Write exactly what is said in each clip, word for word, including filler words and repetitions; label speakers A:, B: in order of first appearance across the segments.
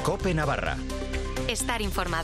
A: COPE Navarra.
B: Estar informado.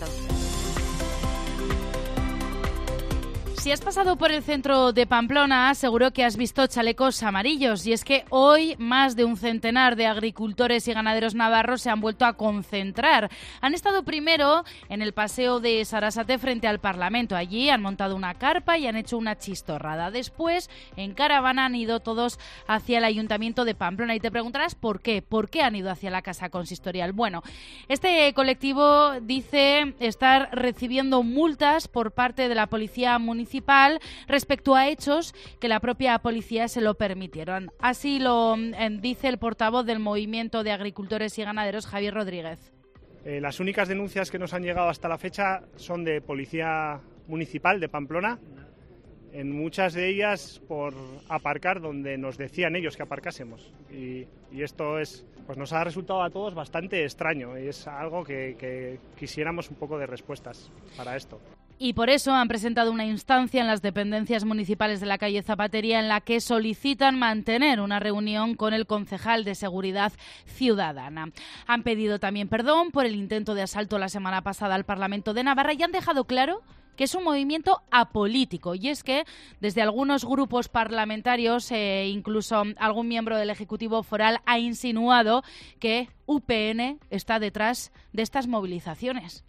C: Si has pasado por el centro de Pamplona, seguro que has visto chalecos amarillos. Y es que hoy más de un centenar de agricultores y ganaderos navarros se han vuelto a concentrar. Han estado primero en el paseo de Sarasate frente al Parlamento. Allí han montado una carpa y han hecho una chistorrada. Después, en caravana, han ido todos hacia el Ayuntamiento de Pamplona. Y te preguntarás por qué. ¿Por qué han ido hacia la Casa Consistorial? Bueno, este colectivo dice estar recibiendo multas por parte de la Policía Municipal respecto a hechos que la propia policía se lo permitieron. Así lo eh, dice el portavoz del Movimiento de Agricultores y Ganaderos, Javier Rodríguez.
D: Eh, las únicas denuncias que nos han llegado hasta la fecha son de Policía Municipal de Pamplona, en muchas de ellas por aparcar donde nos decían ellos que aparcásemos. Y, y esto es, pues nos ha resultado a todos bastante extraño y es algo que, que quisiéramos un poco de respuestas para esto.
C: Y por eso han presentado una instancia en las dependencias municipales de la calle Zapatería en la que solicitan mantener una reunión con el concejal de Seguridad Ciudadana. Han pedido también perdón por el intento de asalto la semana pasada al Parlamento de Navarra y han dejado claro que es un movimiento apolítico. Y es que desde algunos grupos parlamentarios, e incluso algún miembro del Ejecutivo Foral, ha insinuado que U P N está detrás de estas movilizaciones.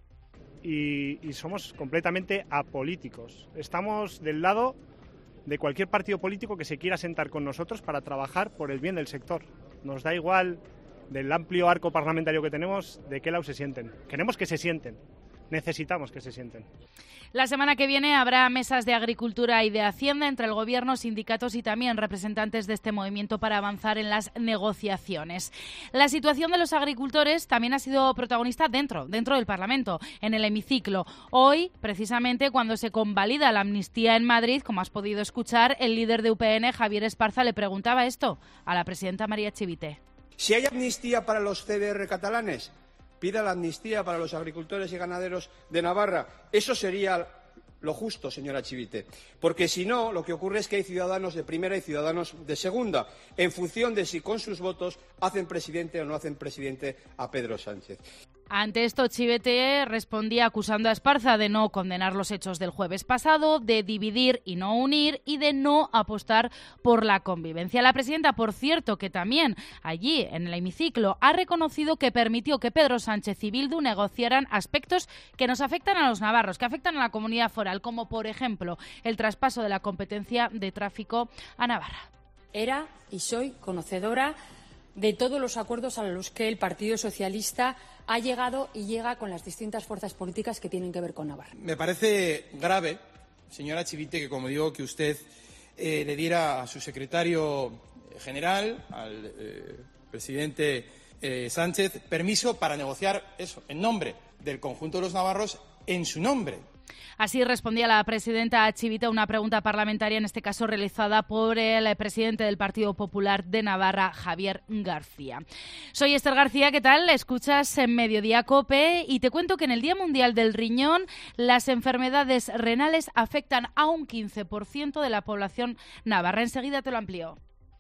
D: Y, y somos completamente apolíticos. Estamos del lado de cualquier partido político que se quiera sentar con nosotros para trabajar por el bien del sector. Nos da igual del amplio arco parlamentario que tenemos de qué lado se sienten. Queremos que se sienten. Necesitamos que se sienten.
C: La semana que viene habrá mesas de Agricultura y de Hacienda entre el Gobierno, sindicatos y también representantes de este movimiento para avanzar en las negociaciones. La situación de los agricultores también ha sido protagonista dentro, dentro del Parlamento, en el hemiciclo. Hoy, precisamente, cuando se convalida la amnistía en Madrid, como has podido escuchar, el líder de U P N, Javier Esparza, le preguntaba esto a la presidenta María Chivite.
E: Si hay amnistía para los C D R catalanes, pida la amnistía para los agricultores y ganaderos de Navarra. Eso sería lo justo, señora Chivite. Porque si no, lo que ocurre es que hay ciudadanos de primera y ciudadanos de segunda, en función de si con sus votos hacen presidente o no hacen presidente a Pedro Sánchez.
C: Ante esto, Chivite respondía acusando a Esparza de no condenar los hechos del jueves pasado, de dividir y no unir y de no apostar por la convivencia. La presidenta, por cierto, que también allí en el hemiciclo ha reconocido que permitió que Pedro Sánchez y Bildu negociaran aspectos que nos afectan a los navarros, que afectan a la comunidad foral, como por ejemplo el traspaso de la competencia de tráfico a Navarra.
F: Era y soy conocedora de todos los acuerdos a los que el Partido Socialista ha llegado y llega con las distintas fuerzas políticas que tienen que ver con Navarra.
E: Me parece grave, señora Chivite, que como digo, que usted eh, le diera a su secretario general, al eh, presidente eh, Sánchez, permiso para negociar eso, en nombre del conjunto de los navarros, en su nombre.
C: Así respondía la presidenta Chivite a una pregunta parlamentaria, en este caso realizada por el presidente del Partido Popular de Navarra, Javier García. Soy Esther García, ¿qué tal? Escuchas en Mediodía COPE y te cuento que en el Día Mundial del Riñón las enfermedades renales afectan a un quince por ciento de la población navarra. Enseguida te lo amplío.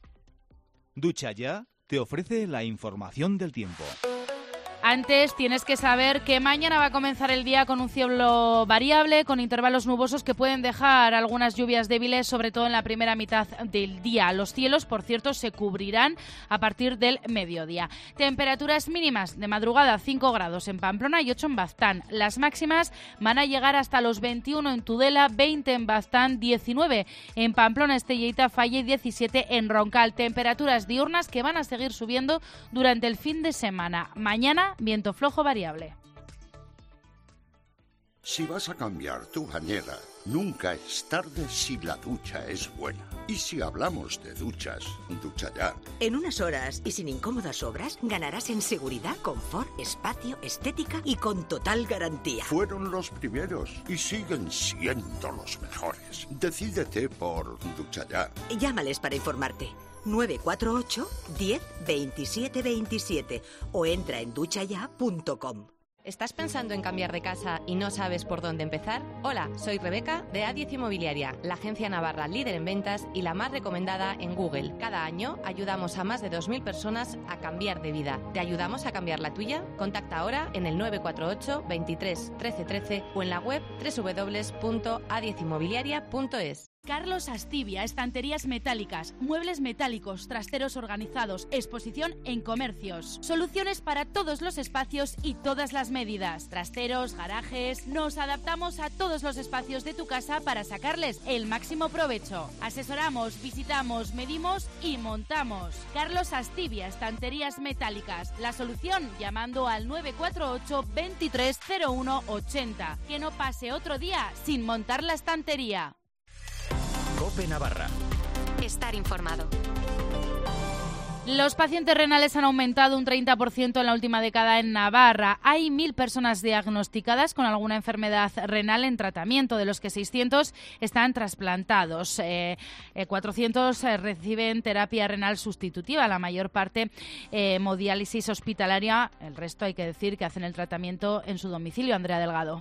A: Ducha Ya te ofrece la información del tiempo.
C: Antes tienes que saber que mañana va a comenzar el día con un cielo variable, con intervalos nubosos que pueden dejar algunas lluvias débiles, sobre todo en la primera mitad del día. Los cielos, por cierto, se cubrirán a partir del mediodía. Temperaturas mínimas de madrugada, cinco grados en Pamplona y ocho en Baztán. Las máximas van a llegar hasta los veintiuno en Tudela, veinte en Baztán, diecinueve en Pamplona, Estella y Tafalla y diecisiete en Roncal. Temperaturas diurnas que van a seguir subiendo durante el fin de semana. Mañana, viento flojo variable.
G: Si vas a cambiar tu bañera, nunca es tarde si la ducha es buena. Y si hablamos de duchas, Ducha Ya.
H: En unas horas y sin incómodas obras, ganarás en seguridad, confort, espacio, estética y con total garantía.
G: Fueron los primeros y siguen siendo los mejores. Decídete por Ducha Ya.
H: Llámales para informarte. nueve cuatro ocho, diez, veintisiete veintisiete o entra en ducha ya punto com.
I: ¿Estás pensando en cambiar de casa y no sabes por dónde empezar? Hola, soy Rebeca de A diez Inmobiliaria, la agencia navarra líder en ventas y la más recomendada en Google. Cada año ayudamos a más de dos mil personas a cambiar de vida. ¿Te ayudamos a cambiar la tuya? Contacta ahora en el nueve cuatro ocho, veintitrés, trece trece o en la web doble u doble u doble u punto a diez inmobiliaria punto es.
C: Carlos Astivia, estanterías metálicas, muebles metálicos, trasteros organizados, exposición en comercios. Soluciones para todos los espacios y todas las medidas. Trasteros, garajes... Nos adaptamos a todos los espacios de tu casa para sacarles el máximo provecho. Asesoramos, visitamos, medimos y montamos. Carlos Astivia, estanterías metálicas. La solución llamando al nueve cuatro ocho, veintitrés, cero uno, ochenta. Que no pase otro día sin montar la estantería.
B: COPE Navarra. Estar informado.
C: Los pacientes renales han aumentado un treinta por ciento en la última década en Navarra. Hay mil personas diagnosticadas con alguna enfermedad renal en tratamiento, de los que seiscientos están trasplantados. Eh, eh, cuatrocientos eh, reciben terapia renal sustitutiva, la mayor parte eh, hemodiálisis hospitalaria. El resto hay que decir que hacen el tratamiento en su domicilio. Andrea Delgado.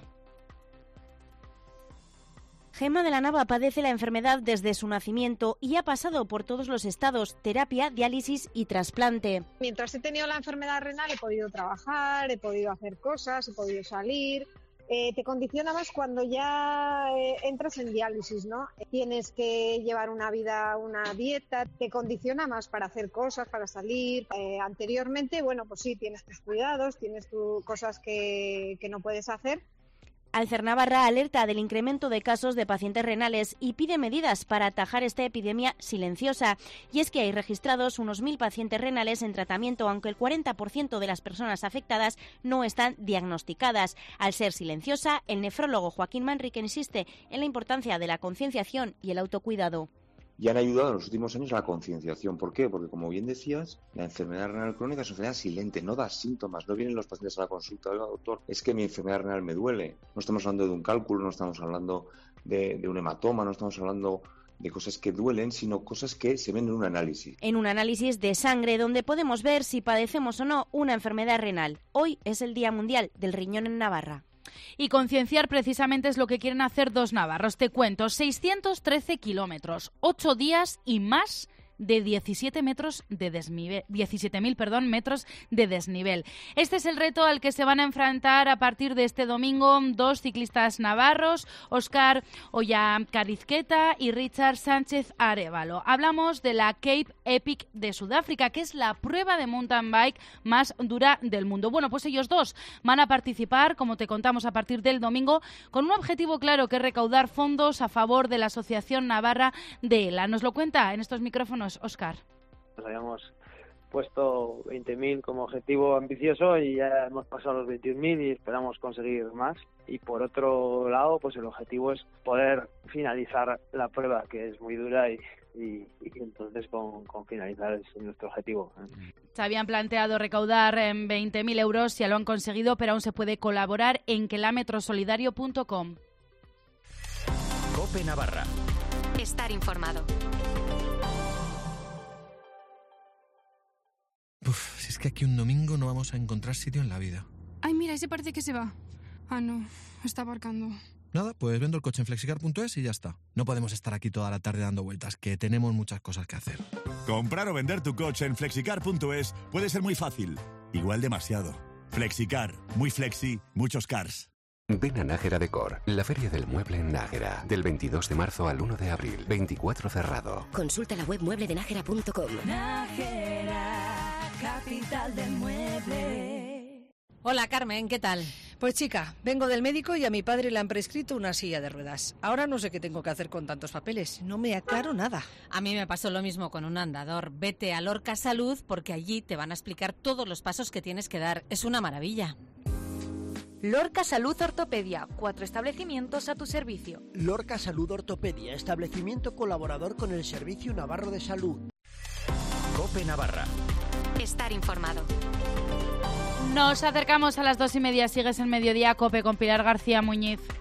J: Gemma de la Nava padece la enfermedad desde su nacimiento y ha pasado por todos los estados: terapia, diálisis y trasplante.
K: Mientras he tenido la enfermedad renal he podido trabajar, he podido hacer cosas, he podido salir. Eh, te condiciona más cuando ya eh, entras en diálisis, ¿no? Tienes que llevar una vida, una dieta, te condiciona más para hacer cosas, para salir. Eh, anteriormente, bueno, pues sí, tienes tus cuidados, tienes tus cosas que, que no puedes hacer.
J: Alcer Navarra alerta del incremento de casos de pacientes renales y pide medidas para atajar esta epidemia silenciosa. Y es que hay registrados unos mil pacientes renales en tratamiento, aunque el cuarenta por ciento de las personas afectadas no están diagnosticadas. Al ser silenciosa, el nefrólogo Joaquín Manrique insiste en la importancia de la concienciación y el autocuidado.
L: Y han ayudado en los últimos años a la concienciación. ¿Por qué? Porque, como bien decías, la enfermedad renal crónica es una enfermedad silente, no da síntomas, no vienen los pacientes a la consulta. Oiga, doctor, es que mi enfermedad renal me duele. No estamos hablando de un cálculo, no estamos hablando de, de un hematoma, no estamos hablando de cosas que duelen, sino cosas que se ven en un análisis.
J: En un análisis de sangre, donde podemos ver si padecemos o no una enfermedad renal. Hoy es el Día Mundial del Riñón en Navarra.
C: Y concienciar precisamente es lo que quieren hacer dos navarros. Te cuento, seiscientos trece kilómetros, ocho días y más de diecisiete metros de desnivel, diecisiete mil, perdón, metros de desnivel. Este es el reto al que se van a enfrentar a partir de este domingo dos ciclistas navarros, Óscar Ollakarizketa y Richard Sánchez Arévalo. Hablamos de la Cape Epic de Sudáfrica, que es la prueba de mountain bike más dura del mundo. Bueno, pues ellos dos van a participar, como te contamos, a partir del domingo, con un objetivo claro, que es recaudar fondos a favor de la Asociación Navarra de ELA. Nos lo cuenta en estos micrófonos Óscar.
M: Nos habíamos puesto veinte mil como objetivo ambicioso y ya hemos pasado los veintiún mil y esperamos conseguir más. Y por otro lado, pues el objetivo es poder finalizar la prueba, que es muy dura, y, y, y entonces con, con finalizar es nuestro objetivo.
C: Se habían planteado recaudar en veinte mil euros, ya lo han conseguido, pero aún se puede colaborar en kilometrosolidario punto com.
B: COPE Navarra. Estar informado.
N: Uf, si es que aquí un domingo no vamos a encontrar sitio en la vida.
O: Ay, mira, ese parece que se va. Ah, no, está aparcando.
N: Nada, pues vendo el coche en flexicar punto es y ya está. No podemos estar aquí toda la tarde dando vueltas, que tenemos muchas cosas que hacer.
P: Comprar o vender tu coche en flexicar punto es puede ser muy fácil, igual demasiado. Flexicar, muy flexi, muchos cars.
Q: Ven a Nájera Decor, la feria del mueble en Nájera, del veintidós de marzo al uno de abril, veinticuatro cerrado.
H: Consulta la web mueble de nájera punto com.
R: Nájera, capital del mueble.
S: Hola Carmen, ¿qué tal?
T: Pues chica, vengo del médico y a mi padre le han prescrito una silla de ruedas. Ahora no sé qué tengo que hacer con tantos papeles, no me aclaro nada.
S: A mí me pasó lo mismo con un andador. Vete a Lorca Salud porque allí te van a explicar todos los pasos que tienes que dar. Es una maravilla.
U: Lorca Salud Ortopedia, cuatro establecimientos a tu servicio.
V: Lorca Salud Ortopedia, establecimiento colaborador con el Servicio Navarro de Salud.
B: COPE Navarra. Estar informado.
C: Nos acercamos a las dos y media. Sigues en Mediodía COPE con Pilar García Muñiz.